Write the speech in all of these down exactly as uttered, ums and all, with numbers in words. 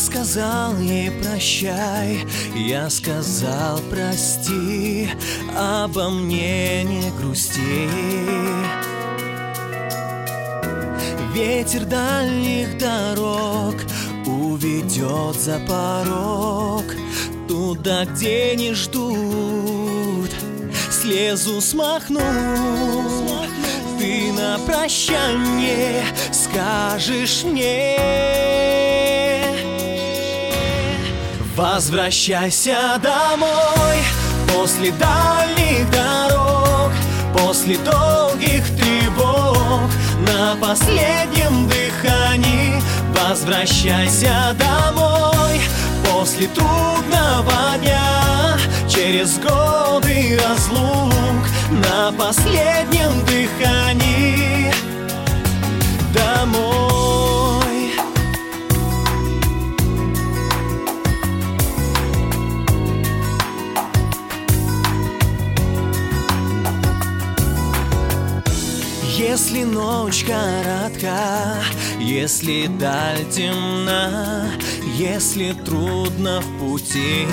сказал ей прощай, я сказал прости, обо мне не грусти. Ветер дальних дорог уведет за порог, туда, где не ждут, слезу смахнут. Ты на прощанье скажешь мне: возвращайся домой после дальних дорог, после долгих тревог, на последнем дыхании. Возвращайся домой после трудного дня, через годы разлук, на последнем дыхании. Домой. Если ночь коротка, если даль темна, если трудно в пути,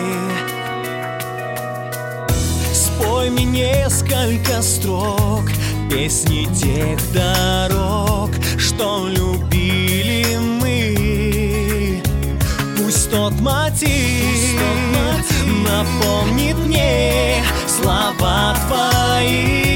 спой мне несколько строк песни тех дорог, что любили мы. Пусть тот мотив, Пусть тот мотив напомнит мне слова твои.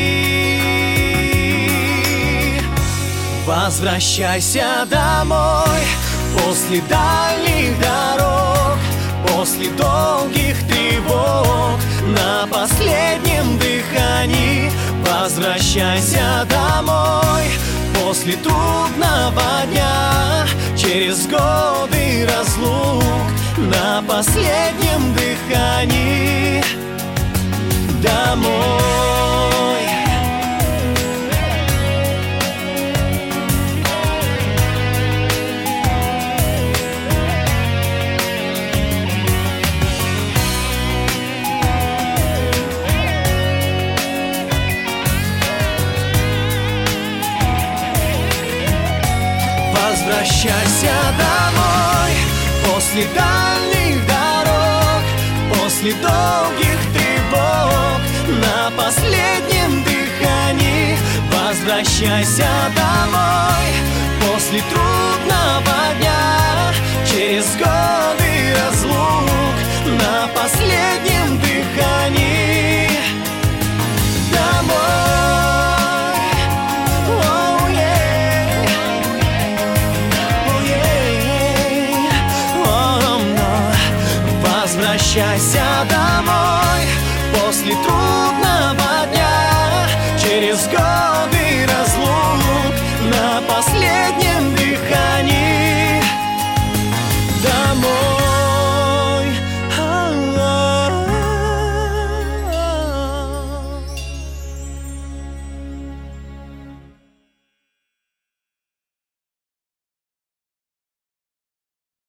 Возвращайся домой после дальних дорог, после долгих тревог, на последнем дыхании. Возвращайся домой после трудного дня, через годы разлук, на последнем дыхании. Домой. Возвращайся домой после дальних дорог, после долгих тревог, на последнем дыхании. Возвращайся домой после трудного дня, через годы разлук, на последнем дыхании. Домой. Возвращайся домой после трудного